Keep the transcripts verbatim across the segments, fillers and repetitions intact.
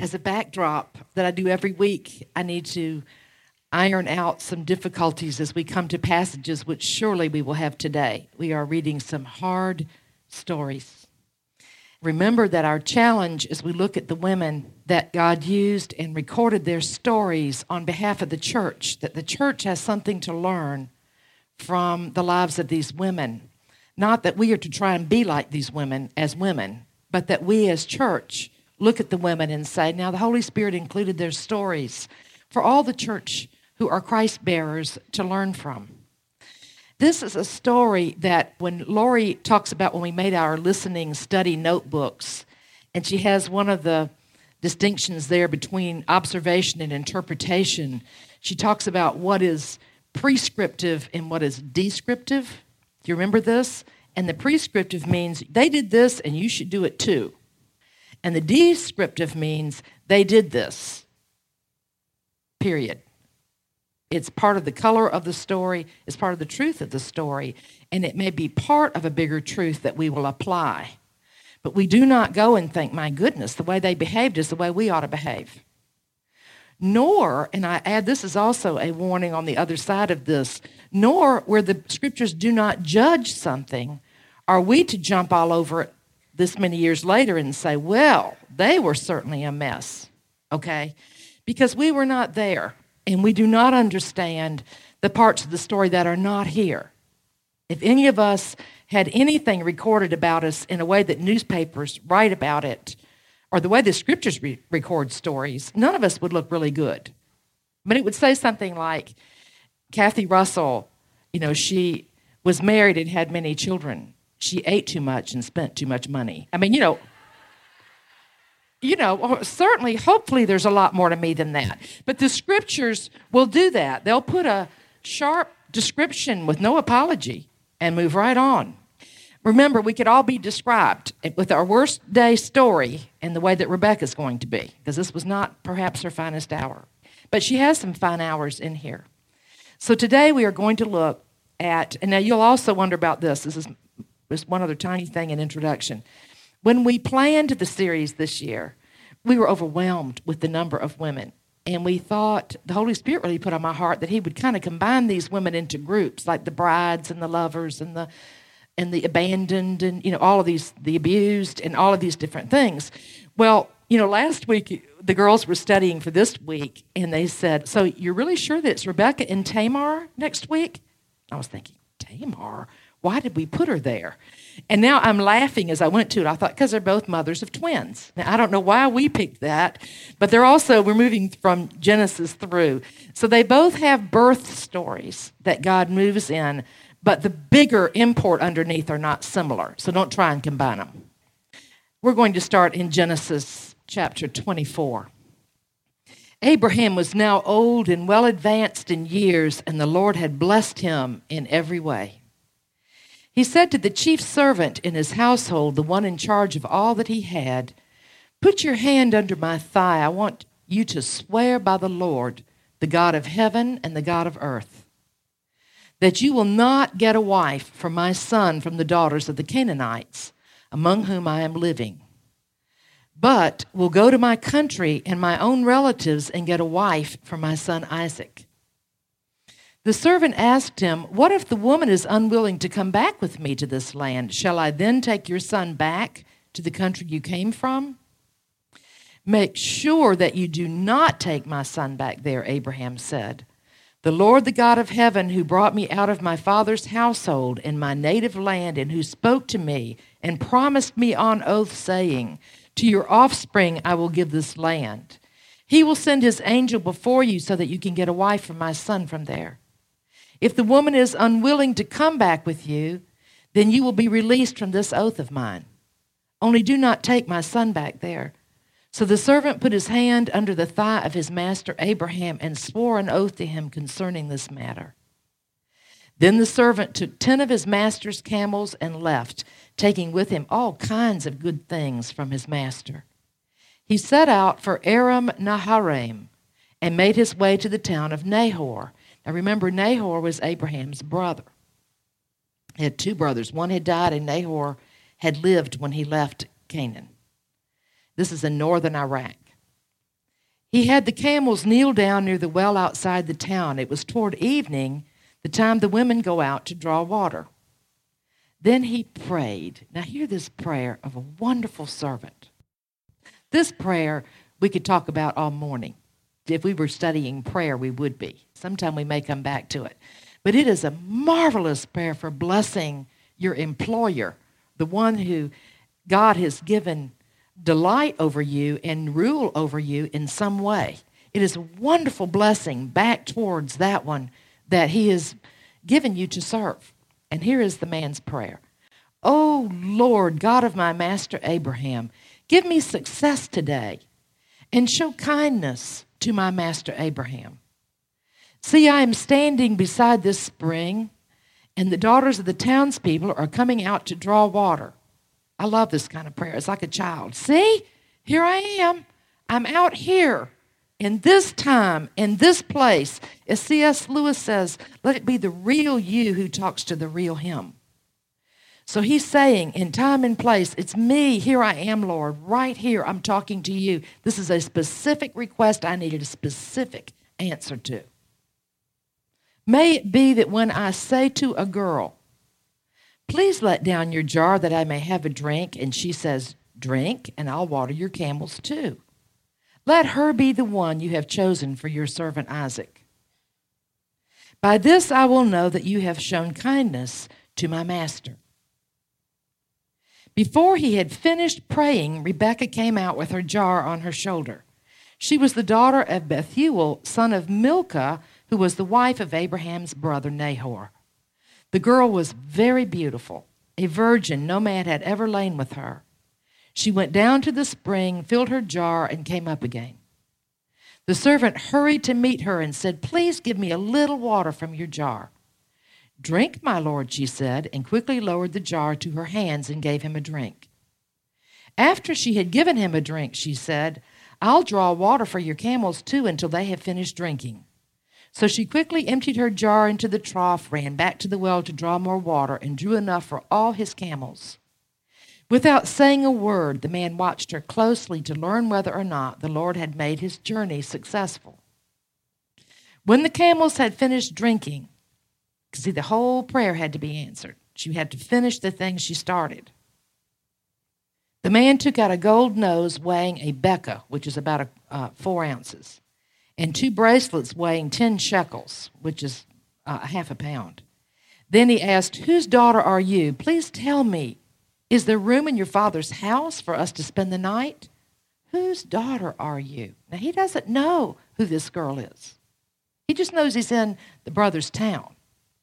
As a backdrop that I do every week, I need to iron out some difficulties as we come to passages which surely we will have today. We are reading some hard stories. Remember that our challenge as we look at the women that God used and recorded their stories on behalf of the church, that the church has something to learn from the lives of these women. Not that we are to try and be like these women as women, but that we as church look at the women and say, now the Holy Spirit included their stories for all the church who are Christ bearers to learn from. This is a story that when Lori talks about when we made our listening study notebooks, and she has one of the distinctions there between observation and interpretation, she talks about what is prescriptive and what is descriptive. Do you remember this? And the prescriptive means they did this and you should do it too. And the descriptive means they did this, period. It's part of the color of the story, it's part of the truth of the story, and it may be part of a bigger truth that we will apply. But we do not go and think, my goodness, the way they behaved is the way we ought to behave. Nor, and I add this is also a warning on the other side of this, nor where the scriptures do not judge something, are we to jump all over it this many years later and say, well, they were certainly a mess, okay? Because we were not there, and we do not understand the parts of the story that are not here. If any of us had anything recorded about us in a way that newspapers write about it, or the way the scriptures re- record stories, none of us would look really good. But it would say something like, Kathy Russell, you know, she was married and had many children. She ate too much and spent too much money. I mean, you know, you know, certainly, hopefully there's a lot more to me than that. But the scriptures will do that. They'll put a sharp description with no apology and move right on. Remember, we could all be described with our worst day story in the way that Rebecca's going to be, because this was not perhaps her finest hour. But she has some fine hours in here. So today we are going to look at, and now you'll also wonder about this. This is just one other tiny thing in introduction. When we planned the series this year, we were overwhelmed with the number of women. And we thought, the Holy Spirit really put on my heart that he would kind of combine these women into groups, like the brides and the lovers and the and the abandoned and, you know, all of these, the abused and all of these different things. Well, you know, last week, the girls were studying for this week, and they said, so you're really sure that it's Rebecca and Tamar next week? I was thinking, Tamar? Why did we put her there? And now I'm laughing as I went to it. I thought, because they're both mothers of twins. Now, I don't know why we picked that, but they're also, we're moving from Genesis through. So they both have birth stories that God moves in, but the bigger import underneath are not similar. So don't try and combine them. We're going to start in Genesis chapter twenty-four. Abraham was now old and well advanced in years, and the Lord had blessed him in every way. He said to the chief servant in his household, the one in charge of all that he had, put your hand under my thigh. I want you to swear by the Lord, the God of heaven and the God of earth, that you will not get a wife for my son from the daughters of the Canaanites, among whom I am living, but will go to my country and my own relatives and get a wife for my son Isaac. The servant asked him, what if the woman is unwilling to come back with me to this land? Shall I then take your son back to the country you came from? Make sure that you do not take my son back there, Abraham said. The Lord, the God of heaven, who brought me out of my father's household in my native land, and who spoke to me and promised me on oath, saying, to your offspring I will give this land. He will send his angel before you so that you can get a wife for my son from there. If the woman is unwilling to come back with you, then you will be released from this oath of mine. Only do not take my son back there. So the servant put his hand under the thigh of his master Abraham and swore an oath to him concerning this matter. Then the servant took ten of his master's camels and left, taking with him all kinds of good things from his master. He set out for Aram Naharaim and made his way to the town of Nahor. Now remember, Nahor was Abraham's brother. He had two brothers. One had died, and Nahor had lived when he left Canaan. This is in northern Iraq. He had the camels kneel down near the well outside the town. It was toward evening, the time the women go out to draw water. Then he prayed. Now hear this prayer of a wonderful servant. This prayer we could talk about all morning. If we were studying prayer, we would be. Sometime we may come back to it. But it is a marvelous prayer for blessing your employer, the one who God has given delight over you and rule over you in some way. It is a wonderful blessing back towards that one that he has given you to serve. And here is the man's prayer. Oh, Lord, God of my master Abraham, give me success today and show kindness to my master Abraham. See, I am standing beside this spring, and the daughters of the townspeople are coming out to draw water. I love this kind of prayer. It's like a child. See, here I am. I'm out here in this time, in this place. As C S Lewis says, let it be the real you who talks to the real him. So he's saying, in time and place, it's me. Here I am, Lord. Right here, I'm talking to you. This is a specific request I needed a specific answer to. May it be that when I say to a girl, please let down your jar that I may have a drink, and she says, drink, and I'll water your camels too. Let her be the one you have chosen for your servant Isaac. By this I will know that you have shown kindness to my master. Before he had finished praying, Rebekah came out with her jar on her shoulder. She was the daughter of Bethuel, son of Milcah, who was the wife of Abraham's brother Nahor. The girl was very beautiful, a virgin. No man had ever lain with her. She went down to the spring, filled her jar, and came up again. The servant hurried to meet her and said, please give me a little water from your jar. Drink, my lord, she said, and quickly lowered the jar to her hands and gave him a drink. After she had given him a drink, she said, I'll draw water for your camels too until they have finished drinking. So she quickly emptied her jar into the trough, ran back to the well to draw more water, and drew enough for all his camels. Without saying a word, the man watched her closely to learn whether or not the Lord had made his journey successful. When the camels had finished drinking, see, the whole prayer had to be answered. She had to finish the thing she started. The man took out a gold nose weighing a bekah, which is about a, uh, four ounces, and two bracelets weighing ten shekels, which is uh, half a pound. Then he asked, whose daughter are you? Please tell me, is there room in your father's house for us to spend the night? Whose daughter are you? Now, he doesn't know who this girl is. He just knows he's in the brother's town.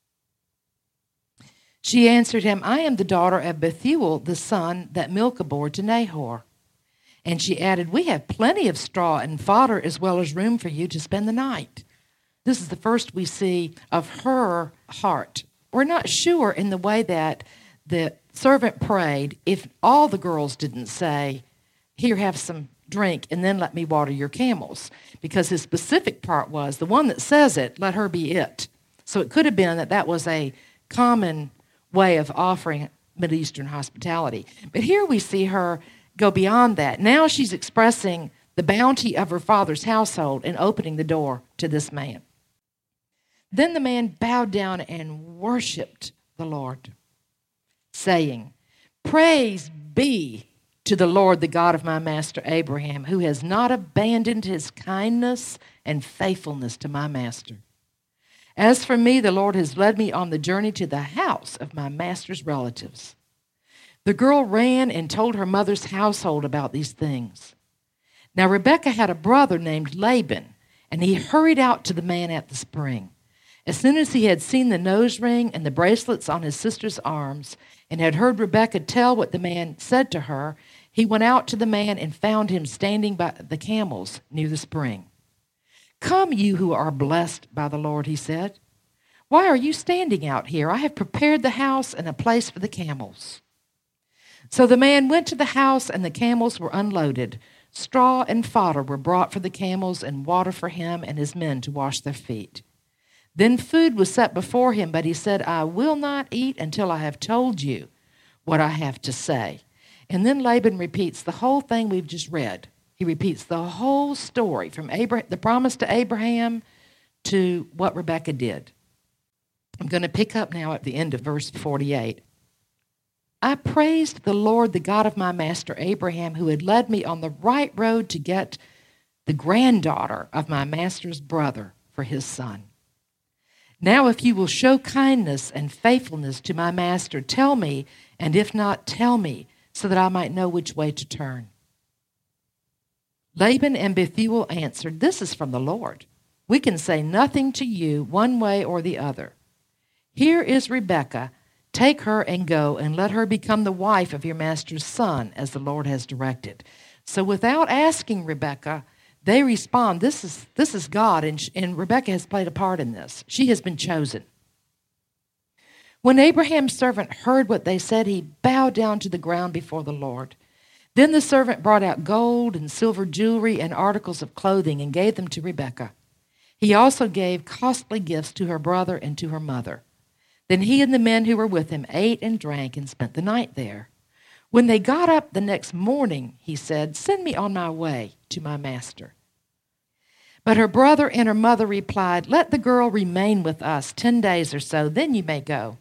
She answered him, I am the daughter of Bethuel, the son that Milcah bore to Nahor. And she added, we have plenty of straw and fodder as well as room for you to spend the night. This is the first we see of her heart. We're not sure in the way that the servant prayed if all the girls didn't say, here, have some drink, and then let me water your camels. Because his specific part was, the one that says it, let her be it. So it could have been that that was a common way of offering Mideastern hospitality. But here we see her go beyond that. Now she's expressing the bounty of her father's household and opening the door to this man. Then the man bowed down and worshiped the Lord, saying, praise be to the Lord, the God of my master Abraham, who has not abandoned his kindness and faithfulness to my master. As for me, the Lord has led me on the journey to the house of my master's relatives. The girl ran and told her mother's household about these things. Now Rebekah had a brother named Laban, and he hurried out to the man at the spring. As soon as he had seen the nose ring and the bracelets on his sister's arms, and had heard Rebekah tell what the man said to her, he went out to the man and found him standing by the camels near the spring. Come, you who are blessed by the Lord, he said. Why are you standing out here? I have prepared the house and a place for the camels. So the man went to the house, and the camels were unloaded. Straw and fodder were brought for the camels, and water for him and his men to wash their feet. Then food was set before him, but he said, I will not eat until I have told you what I have to say. And then Laban repeats the whole thing we've just read. He repeats the whole story from Abraham, the promise to Abraham to what Rebekah did. I'm going to pick up now at the end of verse forty-eight. I praised the Lord, the God of my master Abraham, who had led me on the right road to get the granddaughter of my master's brother for his son. Now, if you will show kindness and faithfulness to my master, tell me, and if not, tell me, so that I might know which way to turn. Laban and Bethuel answered, This is from the Lord. We can say nothing to you one way or the other. Here is Rebekah. Take her and go, and let her become the wife of your master's son, as the Lord has directed. So without asking Rebekah, they respond, this is, this is God, and, and Rebekah has played a part in this. She has been chosen. When Abraham's servant heard what they said, he bowed down to the ground before the Lord. Then the servant brought out gold and silver jewelry and articles of clothing and gave them to Rebekah. He also gave costly gifts to her brother and to her mother. Then he and the men who were with him ate and drank and spent the night there. When they got up the next morning, he said, Send me on my way to my master. But her brother and her mother replied, Let the girl remain with us ten days or so, then you may go.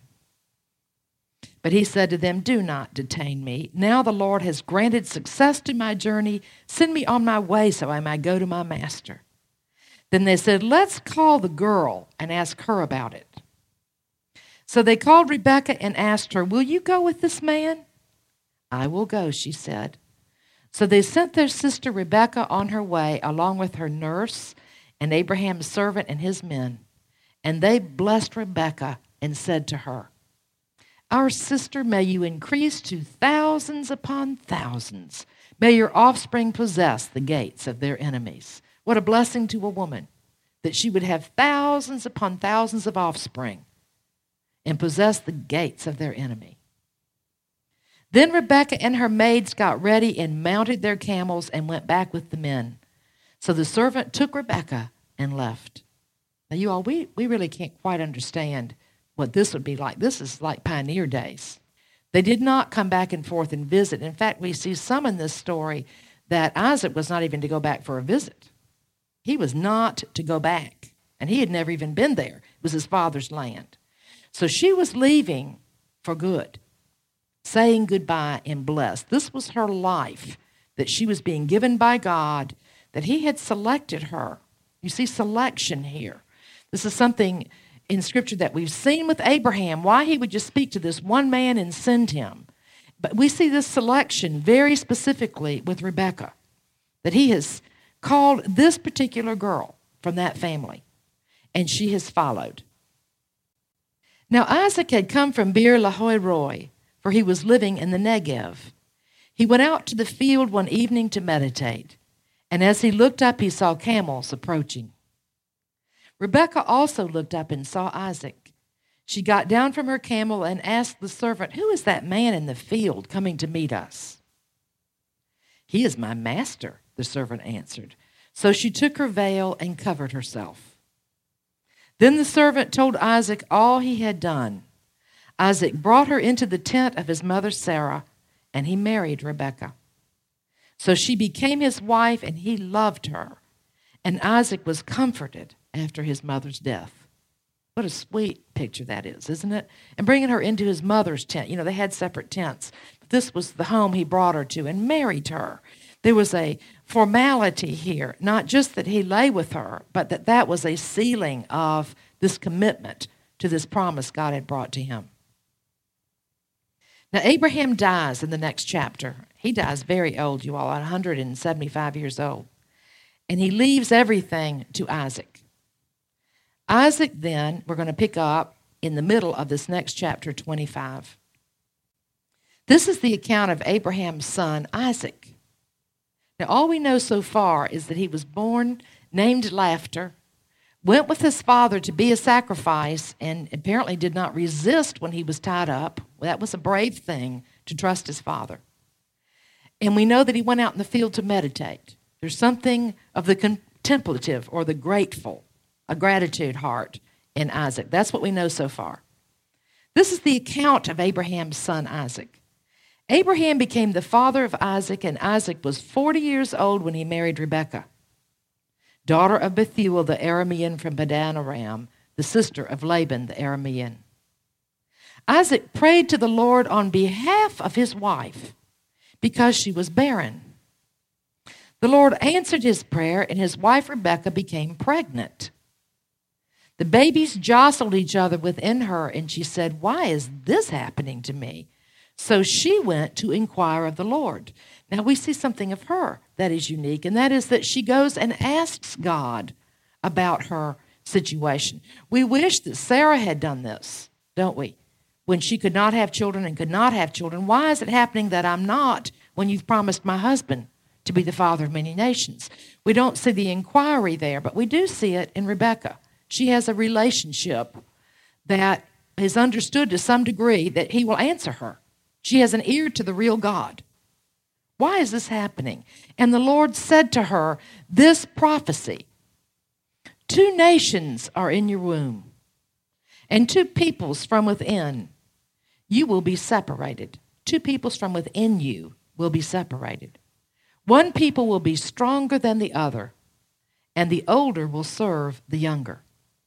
But he said to them, Do not detain me. Now the Lord has granted success to my journey. Send me on my way so I may go to my master. Then they said, Let's call the girl and ask her about it. So they called Rebekah and asked her, Will you go with this man? I will go, she said. So they sent their sister Rebekah on her way, along with her nurse and Abraham's servant and his men. And they blessed Rebekah and said to her, Our sister, may you increase to thousands upon thousands. May your offspring possess the gates of their enemies. What a blessing to a woman, that she would have thousands upon thousands of offspring and possess the gates of their enemy. Then Rebekah and her maids got ready and mounted their camels and went back with the men. So the servant took Rebekah and left. Now, you all, we, we really can't quite understand what this would be like. This is like pioneer days. They did not come back and forth and visit. In fact, we see some in this story that Isaac was not even to go back for a visit. He was not to go back, and he had never even been there. It was his father's land. So she was leaving for good, saying goodbye and blessed. This was her life that she was being given by God, that he had selected her. You see selection here. This is something in Scripture that we've seen with Abraham, why he would just speak to this one man and send him. But we see this selection very specifically with Rebekah, that he has called this particular girl from that family, and she has followed. Now Isaac had come from Beer Lahai Roi, for he was living in the Negev. He went out to the field one evening to meditate, and as he looked up, he saw camels approaching. Rebekah also looked up and saw Isaac. She got down from her camel and asked the servant, Who is that man in the field coming to meet us? He is my master, the servant answered. So she took her veil and covered herself. Then the servant told Isaac all he had done. Isaac brought her into the tent of his mother Sarah, and he married Rebekah. So she became his wife, and he loved her. And Isaac was comforted after his mother's death. What a sweet picture that is, isn't it? And bringing her into his mother's tent. You know, they had separate tents. But this was the home he brought her to and married her. There was a formality here, not just that he lay with her, but that that was a sealing of this commitment to this promise God had brought to him. Now, Abraham dies in the next chapter. He dies very old, you all, at one hundred seventy-five years old. And he leaves everything to Isaac. Isaac then, we're going to pick up in the middle of this next chapter, twenty-five. This is the account of Abraham's son, Isaac. Now, all we know so far is that he was born, named Laughter, went with his father to be a sacrifice, and apparently did not resist when he was tied up. Well, that was a brave thing to trust his father. And we know that he went out in the field to meditate. There's something of the contemplative or the grateful, a gratitude heart in Isaac. That's what we know so far. This is the account of Abraham's son Isaac. Abraham became the father of Isaac, and Isaac was forty years old when he married Rebekah, daughter of Bethuel the Aramean from Padan Aram, the sister of Laban the Aramean. Isaac prayed to the Lord on behalf of his wife because she was barren. The Lord answered his prayer, and his wife Rebekah became pregnant. The babies jostled each other within her, and she said, "Why is this happening to me?" So she went to inquire of the Lord. Now we see something of her that is unique, and that is that she goes and asks God about her situation. We wish that Sarah had done this, don't we? When she could not have children and could not have children. Why is it happening that I'm not when you've promised my husband to be the father of many nations? We don't see the inquiry there, but we do see it in Rebekah. She has a relationship that is understood to some degree that he will answer her. She has an ear to the real God. Why is this happening? And the Lord said to her, this prophecy, two nations are in your womb, and two peoples from within. You will be separated. Two peoples from within you will be separated. One people will be stronger than the other, and the older will serve the younger.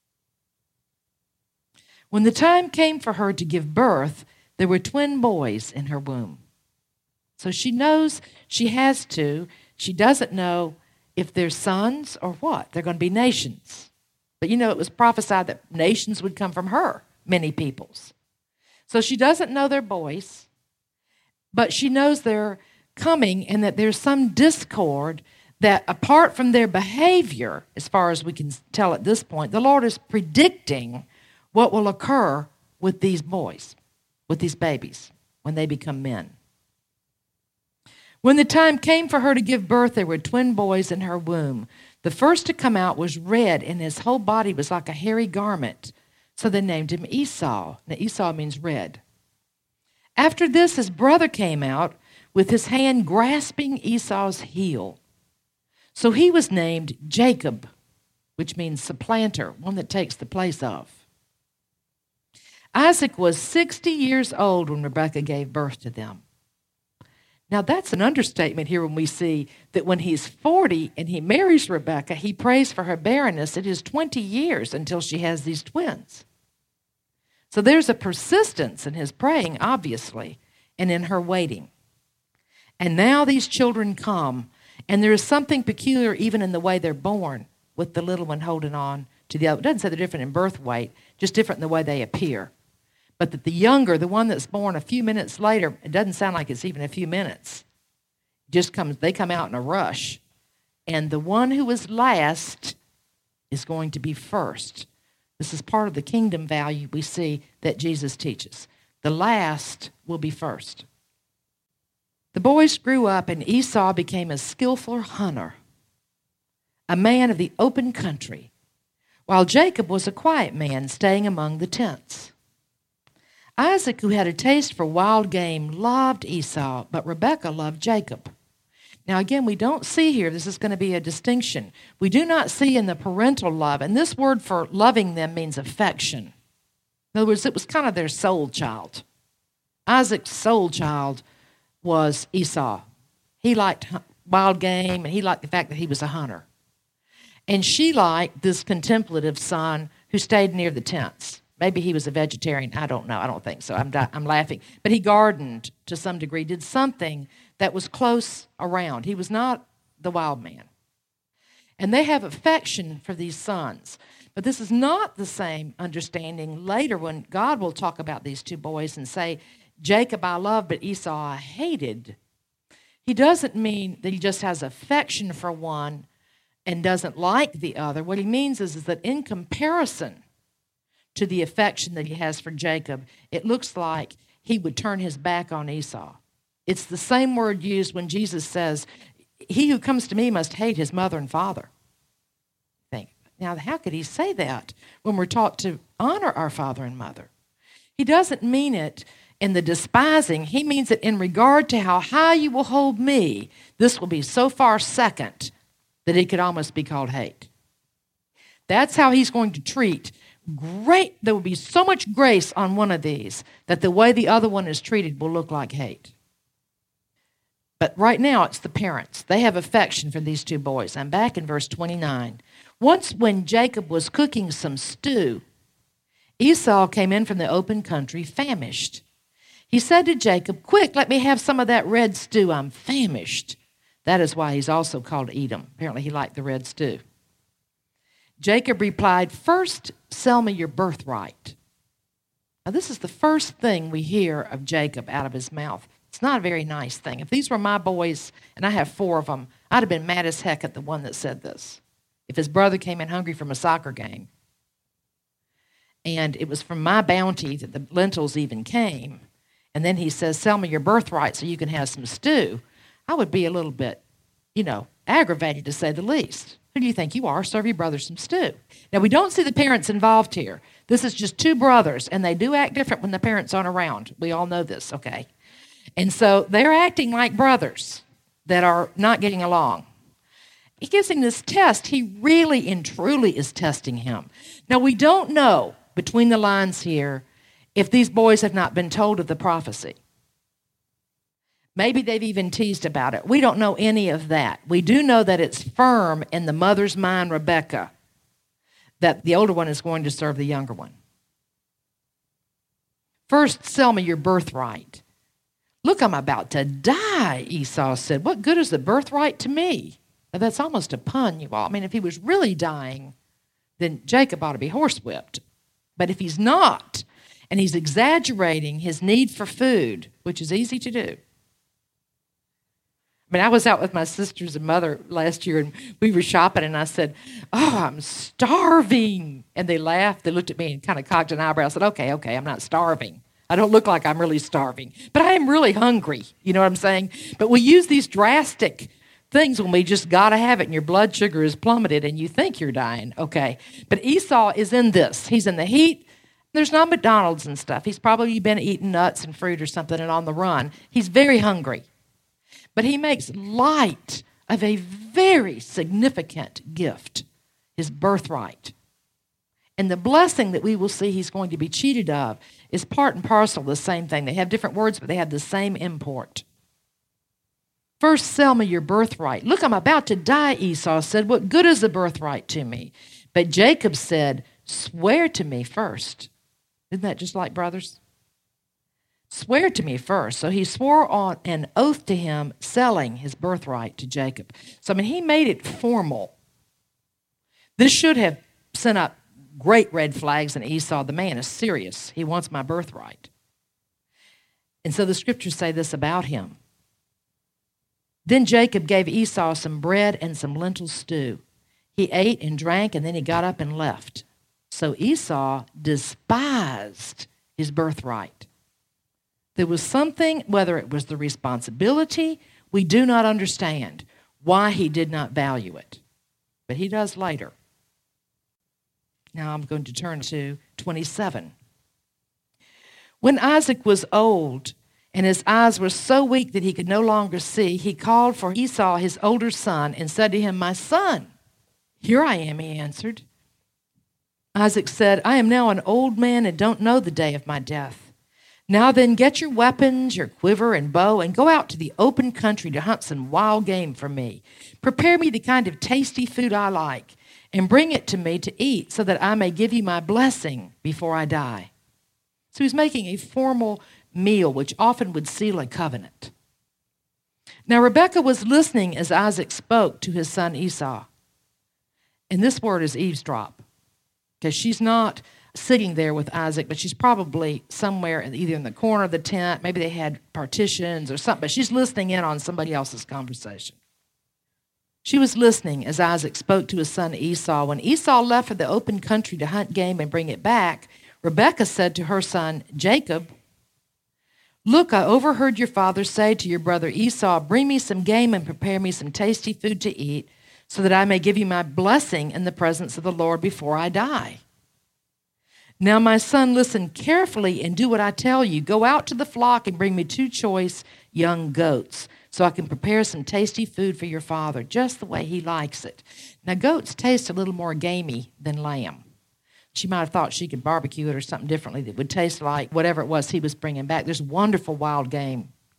When the time came for her to give birth, there were twin boys in her womb. So she knows she has two. She doesn't know if they're sons or what. They're going to be nations. But you know, it was prophesied that nations would come from her, many peoples. So she doesn't know they're boys, but she knows they're coming and that there's some discord that apart from their behavior, as far as we can tell at this point, the Lord is predicting what will occur with these boys, with these babies, when they become men. When the time came for her to give birth, there were twin boys in her womb. The first to come out was red, and his whole body was like a hairy garment. So they named him Esau. Now, Esau means red. After this, his brother came out with his hand grasping Esau's heel. So he was named Jacob, which means supplanter, one that takes the place of. Isaac was sixty years old when Rebekah gave birth to them. Now, that's an understatement here when we see that when he's forty and he marries Rebekah, he prays for her barrenness. It is twenty years until she has these twins. So there's a persistence in his praying, obviously, and in her waiting. And now these children come, and there is something peculiar even in the way they're born, with the little one holding on to the other. It doesn't say they're different in birth weight, just different in the way they appear. But that the younger, the one that's born a few minutes later, it doesn't sound like it's even a few minutes. Just comes, they come out in a rush. And the one who is last is going to be first. This is part of the kingdom value we see that Jesus teaches. The last will be first. The boys grew up, and Esau became a skillful hunter, a man of the open country, while Jacob was a quiet man staying among the tents. Isaac, who had a taste for wild game, loved Esau, but Rebekah loved Jacob. Now, again, we don't see here, this is going to be a distinction. We do not see in the parental love, and this word for loving them means affection. In other words, it was kind of their soul child. Isaac's soul child was Esau. He liked wild game, and he liked the fact that he was a hunter. And she liked this contemplative son who stayed near the tents. Maybe he was a vegetarian. I don't know. I don't think so. I'm, I'm laughing. But he gardened to some degree, did something that was close around. He was not the wild man. And they have affection for these sons. But this is not the same understanding later when God will talk about these two boys and say, Jacob I loved, but Esau I hated. He doesn't mean that he just has affection for one and doesn't like the other. What he means is, is that in comparison to the affection that he has for Jacob, it looks like he would turn his back on Esau. It's the same word used when Jesus says, he who comes to me must hate his mother and father. Think, now how could he say that when we're taught to honor our father and mother? He doesn't mean it in the despising. He means it in regard to how high you will hold me. This will be so far second that it could almost be called hate. That's how he's going to treat great. There will be so much grace on one of these that the way the other one is treated will look like hate. But right now, it's the parents. They have affection for these two boys. I'm back in verse twenty-nine. Once when Jacob was cooking some stew, Esau came in from the open country famished. He said to Jacob, "Quick, let me have some of that red stew. I'm famished." That is why he's also called Edom. Apparently he liked the red stew. Jacob replied, "First, sell me your birthright." Now, this is the first thing we hear of Jacob out of his mouth. It's not a very nice thing. If these were my boys, and I have four of them, I'd have been mad as heck at the one that said this. If his brother came in hungry from a soccer game, and it was from my bounty that the lentils even came, and then he says, "Sell me your birthright so you can have some stew," I would be a little bit, you know, aggravated to say the least. Who do you think you are? Serve your brother some stew. Now, we don't see the parents involved here. This is just two brothers, and they do act different when the parents aren't around. We all know this, okay? And so they're acting like brothers that are not getting along. He gives him this test. He really and truly is testing him. Now, we don't know between the lines here if these boys have not been told of the prophecy. Maybe they've even teased about it. We don't know any of that. We do know that it's firm in the mother's mind, Rebekah, that the older one is going to serve the younger one. "First, sell me your birthright." "Look, I'm about to die," Esau said. "What good is the birthright to me?" Now, that's almost a pun, you all. I mean, if he was really dying, then Jacob ought to be horsewhipped. But if he's not, and he's exaggerating his need for food, which is easy to do. I mean, I was out with my sisters and mother last year, and we were shopping, and I said, "Oh, I'm starving." And they laughed. They looked at me and kind of cocked an eyebrow. I said, okay, okay, I'm not starving. I don't look like I'm really starving, but I am really hungry. You know what I'm saying? But we use these drastic things when we just got to have it, and your blood sugar is plummeted, and you think you're dying. Okay. But Esau is in this. He's in the heat. There's not McDonald's and stuff. He's probably been eating nuts and fruit or something and on the run. He's very hungry. But he makes light of a very significant gift, his birthright. And the blessing that we will see he's going to be cheated of is part and parcel of the same thing. They have different words, but they have the same import. "First, sell me your birthright." "Look, I'm about to die," Esau said. "What good is the birthright to me?" But Jacob said, "Swear to me first." Isn't that just like brothers? "Swear to me first." So he swore on an oath to him, selling his birthright to Jacob. So, I mean, he made it formal. This should have sent up great red flags in Esau. The man is serious. He wants my birthright. And so the scriptures say this about him. Then Jacob gave Esau some bread and some lentil stew. He ate and drank, and then he got up and left. So Esau despised his birthright. There was something, whether it was the responsibility, we do not understand why he did not value it. But he does later. Now I'm going to turn to twenty-seven. When Isaac was old and his eyes were so weak that he could no longer see, he called for Esau, his older son, and said to him, "My son." "Here I am," he answered. Isaac said, "I am now an old man and don't know the day of my death. Now then, get your weapons, your quiver and bow, and go out to the open country to hunt some wild game for me. Prepare me the kind of tasty food I like, and bring it to me to eat, so that I may give you my blessing before I die." So he's making a formal meal, which often would seal a covenant. Now Rebekah was listening as Isaac spoke to his son Esau. And this word is eavesdrop, because she's not sitting there with Isaac, but she's probably somewhere in, either in the corner of the tent. Maybe they had partitions or something, but she's listening in on somebody else's conversation. She was listening as Isaac spoke to his son Esau. When Esau left for the open country to hunt game and bring it back, Rebekah said to her son Jacob, "Look, I overheard your father say to your brother Esau, 'Bring me some game and prepare me some tasty food to eat, so that I may give you my blessing in the presence of the Lord before I die.' Now, my son, listen carefully and do what I tell you. Go out to the flock and bring me two choice young goats, so I can prepare some tasty food for your father, just the way he likes it." Now, goats taste a little more gamey than lamb. She might have thought she could barbecue it or something differently that would taste like whatever it was he was bringing back. There's wonderful wild game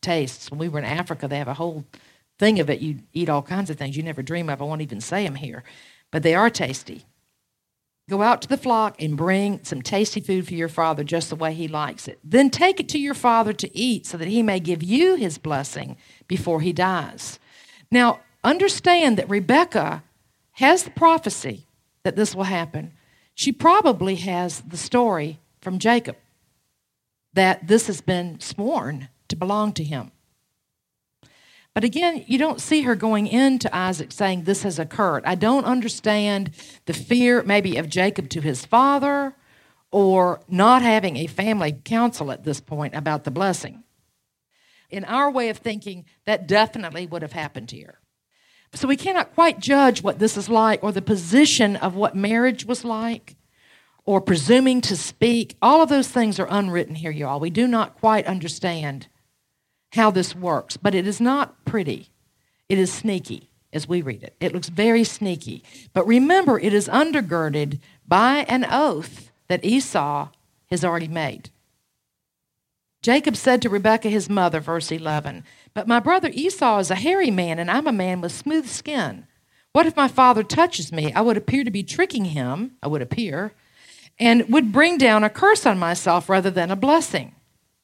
tastes. When we were in Africa, they have a whole thing of it. You eat all kinds of things you never dream of. I won't even say them here, but they are tasty. Go out to the flock and bring some tasty food for your father just the way he likes it. Then take it to your father to eat so that he may give you his blessing before he dies. Now, understand that Rebekah has the prophecy that this will happen. She probably has the story from Jacob that this has been sworn to belong to him. But again, you don't see her going into Isaac saying this has occurred. I don't understand the fear maybe of Jacob to his father or not having a family council at this point about the blessing. In our way of thinking, that definitely would have happened here. So we cannot quite judge what this is like or the position of what marriage was like or presuming to speak. All of those things are unwritten here, y'all. We do not quite understand how this works, but it is not pretty. It is sneaky as we read it. It looks very sneaky. But remember, it is undergirded by an oath that Esau has already made. Jacob said to Rebekah, his mother, verse eleven, "But my brother Esau is a hairy man, and I'm a man with smooth skin. What if my father touches me? I would appear to be tricking him, I would appear, and would bring down a curse on myself rather than a blessing."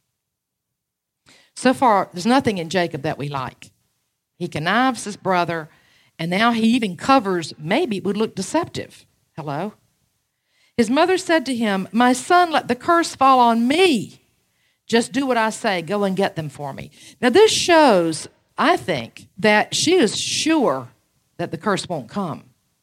So far, there's nothing in Jacob that we like. He connives his brother, and now he even covers, maybe it would look deceptive. Hello? His mother said to him, "My son, let the curse fall on me. Just do what I say. Go and get them for me." Now, this shows, I think, that she is sure that the curse won't come.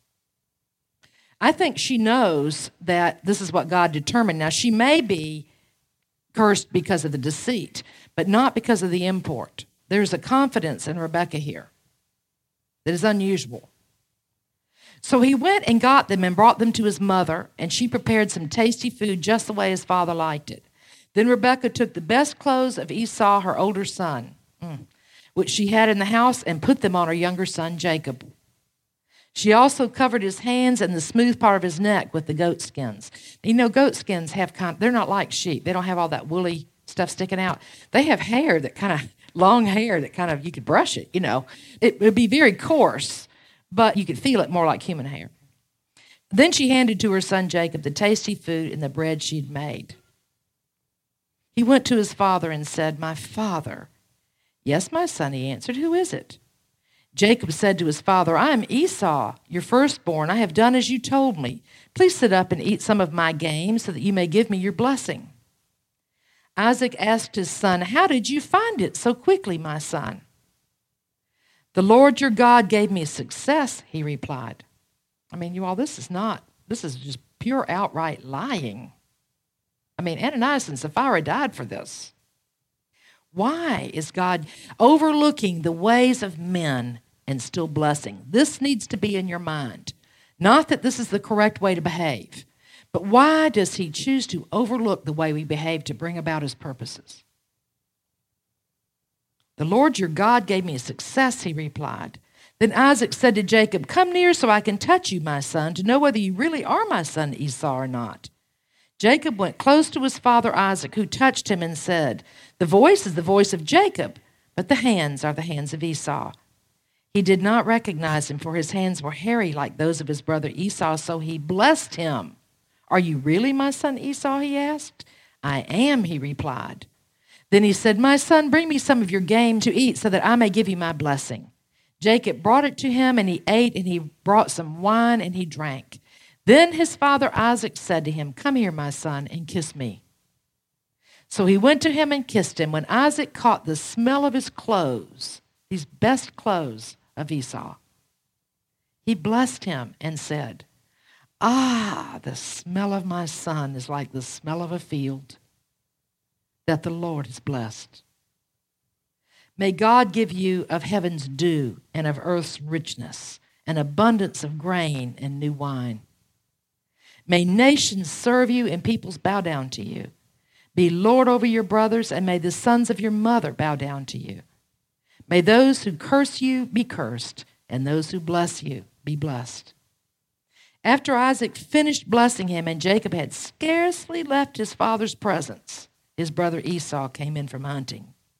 I think she knows that this is what God determined. Now, she may be cursed because of the deceit, but not because of the import. There's a confidence in Rebekah here that is unusual. So he went and got them and brought them to his mother, and she prepared some tasty food just the way his father liked it. Then Rebekah took the best clothes of Esau, her older son, mm, which she had in the house, and put them on her younger son, Jacob. She also covered his hands and the smooth part of his neck with the goat skins. You know, goat skins have kind of, they're not like sheep. They don't have all that woolly stuff sticking out. They have hair that kind of, long hair that kind of, you could brush it, you know. It would be very coarse, but you could feel it more like human hair. Then she handed to her son Jacob the tasty food and the bread she'd made. He went to his father and said, "My father." "Yes, my son," he answered. "Who is it?" Jacob said to his father, "I am Esau, your firstborn. I have done as you told me. Please sit up and eat some of my game so that you may give me your blessing." Isaac asked his son, "How did you find it so quickly, my son?" "The Lord your God gave me success," he replied. I mean, you all, this is not, this is just pure outright lying. I mean, Ananias and Sapphira died for this. Why is God overlooking the ways of men and still blessing? This needs to be in your mind. Not that this is the correct way to behave, but why does he choose to overlook the way we behave to bring about his purposes? "The Lord your God gave me success," he replied. Then Isaac said to Jacob, "Come near so I can touch you, my son, to know whether you really are my son Esau or not." Jacob went close to his father Isaac, who touched him and said, "The voice is the voice of Jacob, but the hands are the hands of Esau." He did not recognize him, for his hands were hairy like those of his brother Esau, so he blessed him. "Are you really my son Esau?" he asked. "I am," he replied. Then he said, "My son, bring me some of your game to eat so that I may give you my blessing." Jacob brought it to him, and he ate, and he brought some wine, and he drank. Then his father Isaac said to him, "Come here, my son, and kiss me." So he went to him and kissed him. When Isaac caught the smell of his clothes, these best clothes of Esau, he blessed him and said, "Ah, the smell of my son is like the smell of a field that the Lord has blessed." May God give you of heaven's dew and of earth's richness, an abundance of grain and new wine. May nations serve you and peoples bow down to you. Be Lord over your brothers, and may the sons of your mother bow down to you. May those who curse you be cursed, and those who bless you be blessed. After Isaac finished blessing him, and Jacob had scarcely left his father's presence, his brother Esau came in from hunting.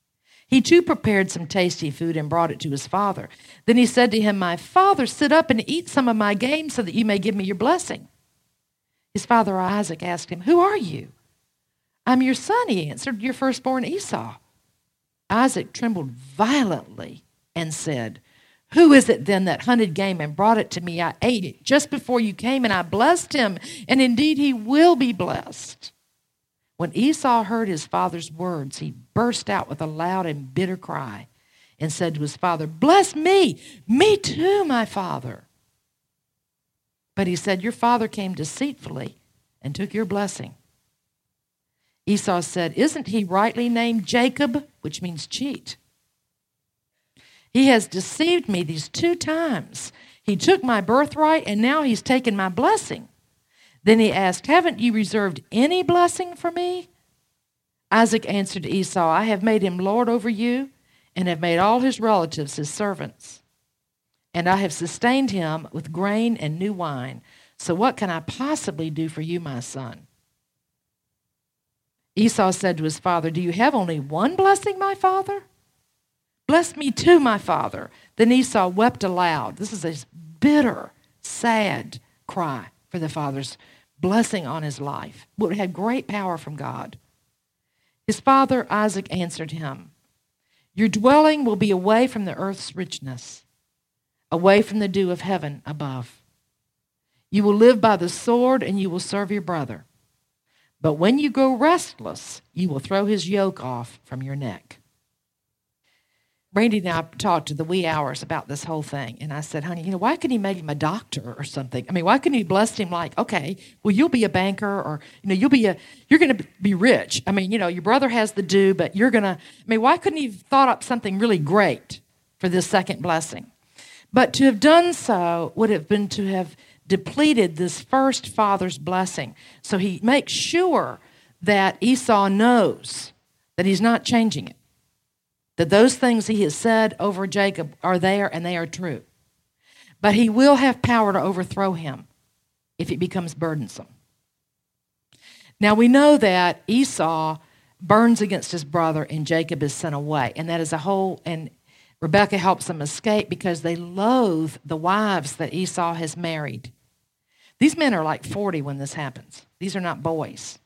He too prepared some tasty food and brought it to his father. Then he said to him, "My father, sit up and eat some of my game so that you may give me your blessing." His father Isaac asked him, "Who are you?" "I'm your son," he answered, "your firstborn Esau." Isaac trembled violently and said, "Who is it then that hunted game and brought it to me? I ate it just before you came, and I blessed him, and indeed he will be blessed." When Esau heard his father's words, he burst out with a loud and bitter cry and said to his father, "Bless me, me too, my father." But he said, "Your father came deceitfully and took your blessing." Esau said, "Isn't he rightly named Jacob?" which means cheat. "He has deceived me these two times. He took my birthright, and now he's taken my blessing." Then he asked, "Haven't you reserved any blessing for me?" Isaac answered Esau, "I have made him lord over you, and have made all his relatives his servants. And I have sustained him with grain and new wine. So what can I possibly do for you, my son?" Esau said to his father, "Do you have only one blessing, my father? Bless me too, my father." Then Esau wept aloud. This is a bitter, sad cry for the father's blessing on his life, but had great power from God. His father Isaac answered him, "Your dwelling will be away from the earth's richness, away from the dew of heaven above. You will live by the sword, and you will serve your brother. But when you grow restless, you will throw his yoke off from your neck." Brandy and I talked to the wee hours about this whole thing, and I said, "Honey, you know, why couldn't he make him a doctor or something? I mean, why couldn't he bless him like, okay, well, you'll be a banker, or, you know, you'll be a, you're going to be rich. I mean, you know, your brother has the dew, but you're going to, I mean, why couldn't he have thought up something really great for this second blessing?" But to have done so would have been to have depleted this first father's blessing. So he makes sure that Esau knows that he's not changing it, that those things he has said over Jacob are there and they are true. But he will have power to overthrow him if it becomes burdensome. Now we know that Esau burns against his brother and Jacob is sent away. And that is a whole, and Rebekah helps them escape because they loathe the wives that Esau has married. These men are like forty when this happens. These are not boys.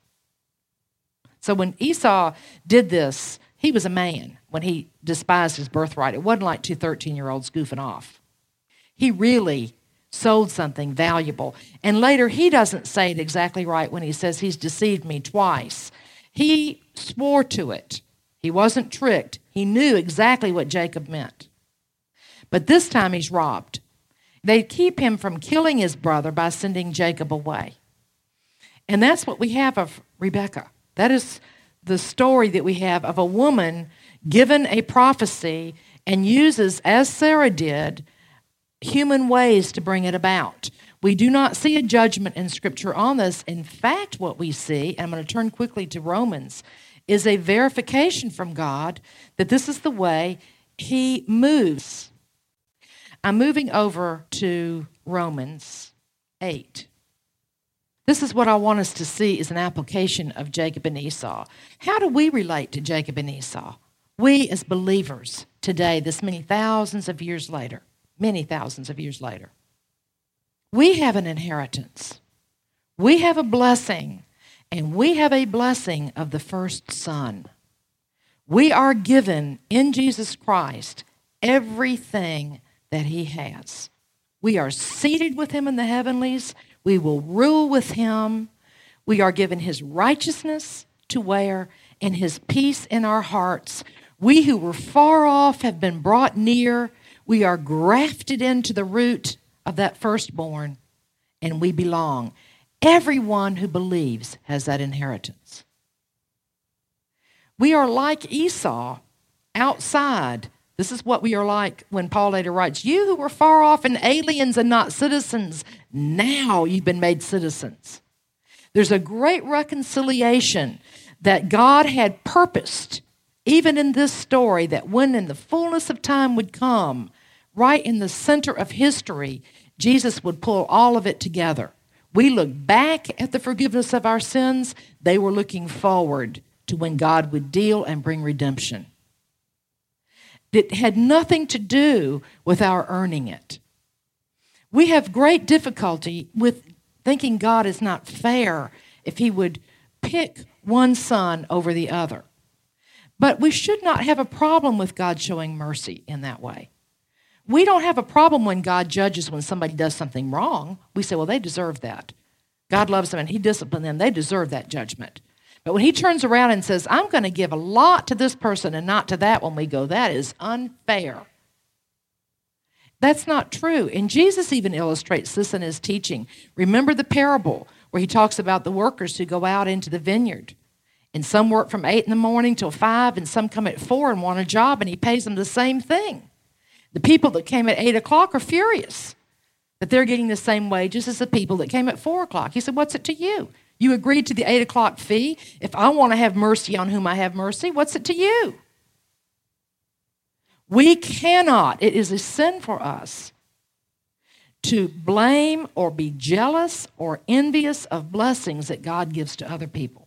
So when Esau did this, he was a man when he despised his birthright. It wasn't like two thirteen-year-olds goofing off. He really sold something valuable. And later, he doesn't say it exactly right when he says he's deceived me twice. He swore to it. He wasn't tricked. He knew exactly what Jacob meant. But this time he's robbed. They keep him from killing his brother by sending Jacob away. And that's what we have of Rebekah. That is the story that we have of a woman given a prophecy and uses, as Sarah did, human ways to bring it about. We do not see a judgment in Scripture on this. In fact, what we see, and I'm going to turn quickly to Romans, is a verification from God that this is the way he moves. I'm moving over to Romans eight. This is what I want us to see is an application of Jacob and Esau. How do we relate to Jacob and Esau? We as believers today, this many thousands of years later, many thousands of years later, we have an inheritance. We have a blessing, and we have a blessing of the first son. We are given in Jesus Christ everything that he has. We are seated with him in the heavenlies. We will rule with him. We are given his righteousness to wear and his peace in our hearts. We who were far off have been brought near. We are grafted into the root of that firstborn, and we belong. Everyone who believes has that inheritance. We are like Esau outside. This is what we are like when Paul later writes, "You who were far off and aliens and not citizens, now you've been made citizens." There's a great reconciliation that God had purposed, even in this story, that when in the fullness of time would come, right in the center of history, Jesus would pull all of it together. We look back at the forgiveness of our sins. They were looking forward to when God would deal and bring redemption. It had nothing to do with our earning it. We have great difficulty with thinking God is not fair if he would pick one son over the other. But we should not have a problem with God showing mercy in that way. We don't have a problem when God judges when somebody does something wrong. We say, well, they deserve that. God loves them and he disciplined them. They deserve that judgment. But when he turns around and says, I'm going to give a lot to this person and not to that one, we go, that is unfair. That's not true. And Jesus even illustrates this in his teaching. Remember the parable where he talks about the workers who go out into the vineyard. And some work from eight in the morning till five, and some come at four and want a job, and he pays them the same thing. The people that came at eight o'clock are furious that they're getting the same wages as the people that came at four o'clock. He said, what's it to you? You agreed to the eight o'clock fee. If I want to have mercy on whom I have mercy, what's it to you? We cannot, it is a sin for us to blame or be jealous or envious of blessings that God gives to other people.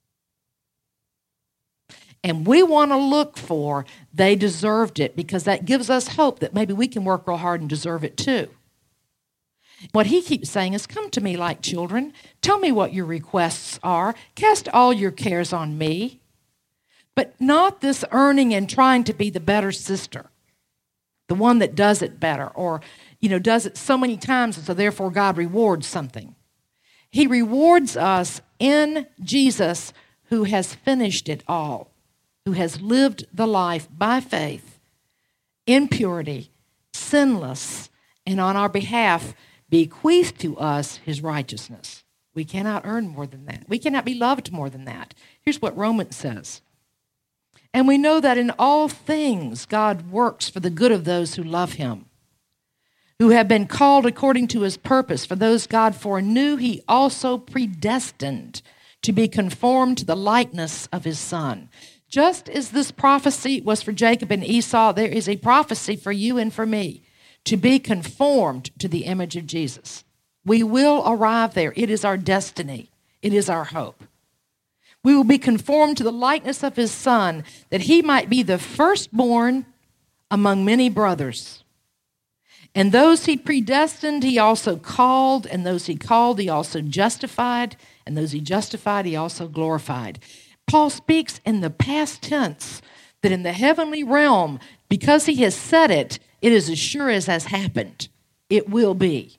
And we want to look for they deserved it because that gives us hope that maybe we can work real hard and deserve it too. What he keeps saying is, come to me like children. Tell me what your requests are. Cast all your cares on me. But not this earning and trying to be the better sister, the one that does it better or, you know, does it so many times and so therefore God rewards something. He rewards us in Jesus who has finished it all, who has lived the life by faith, in purity, sinless, and on our behalf bequeathed to us his righteousness. We cannot earn more than that. We cannot be loved more than that. Here's what Romans says. And we know that in all things God works for the good of those who love him, who have been called according to his purpose. For those God foreknew, he also predestined to be conformed to the likeness of his Son. Just as this prophecy was for Jacob and Esau, there is a prophecy for you and for me to be conformed to the image of Jesus. We will arrive there. It is our destiny. It is our hope. We will be conformed to the likeness of his Son, that he might be the firstborn among many brothers. And those he predestined, he also called, and those he called, he also justified, and those he justified, he also glorified. Paul speaks in the past tense that in the heavenly realm, because he has said it, it is as sure as has happened. It will be.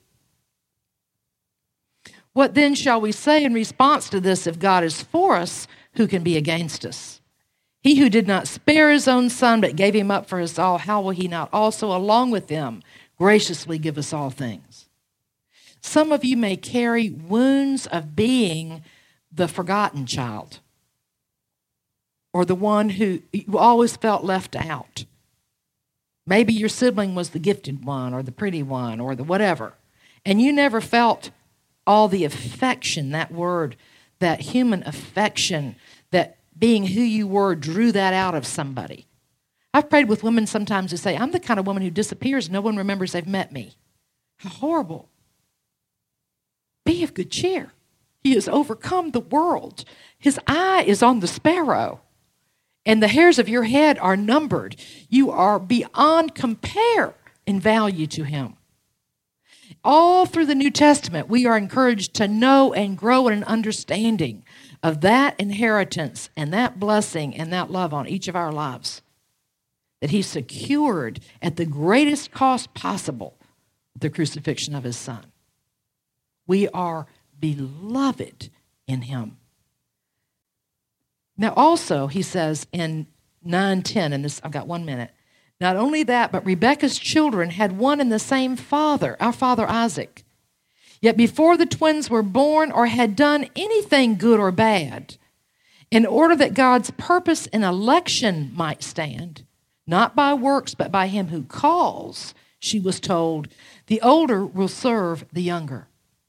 What then shall we say in response to this? If God is for us, who can be against us? He who did not spare his own Son, but gave him up for us all, how will he not also, along with him, graciously give us all things? Some of you may carry wounds of being the forgotten child, or the one who you always felt left out. Maybe your sibling was the gifted one, or the pretty one, or the whatever, and you never felt all the affection, that word, that human affection, that being who you were drew that out of somebody. I've prayed with women sometimes who say, I'm the kind of woman who disappears. No one remembers they've met me. How horrible. Be of good cheer. He has overcome the world. His eye is on the sparrow, and the hairs of your head are numbered. You are beyond compare in value to him. All through the New Testament, we are encouraged to know and grow in an understanding of that inheritance and that blessing and that love on each of our lives that he secured at the greatest cost possible, the crucifixion of his Son. We are beloved in him. Now also, he says in nine ten, and this, I've got one minute, not only that, but Rebekah's children had one and the same father, our father Isaac. Yet before the twins were born or had done anything good or bad, in order that God's purpose in election might stand, not by works, but by him who calls, she was told, the older will serve the younger.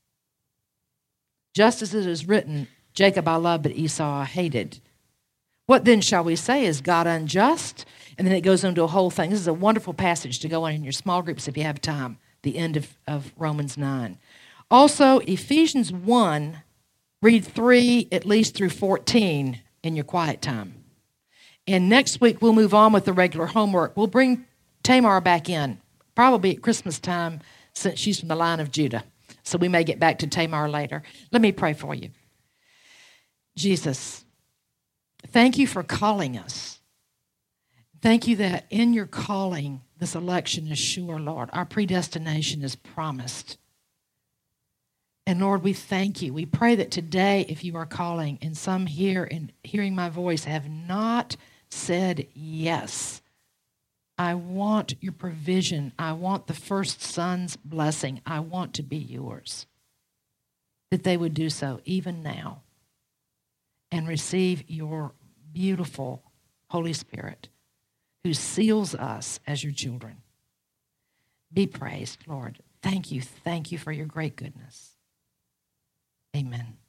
Just as it is written, Jacob I loved, but Esau I hated. What then shall we say? Is God unjust? And then it goes into a whole thing. This is a wonderful passage to go on in your small groups if you have time, the end of, of Romans nine. Also, Ephesians one, read three at least through fourteen in your quiet time. And next week, we'll move on with the regular homework. We'll bring Tamar back in, probably at Christmas time, since she's from the line of Judah. So we may get back to Tamar later. Let me pray for you. Jesus, thank you for calling us. Thank you that in your calling, this election is sure, Lord. Our predestination is promised. And Lord, we thank you. We pray that today, if you are calling, and some here and hearing my voice have not said yes, I want your provision. I want the first son's blessing. I want to be yours. That they would do so even now and receive your beautiful Holy Spirit who seals us as your children. Be praised, Lord. Thank you. Thank you for your great goodness. Amen.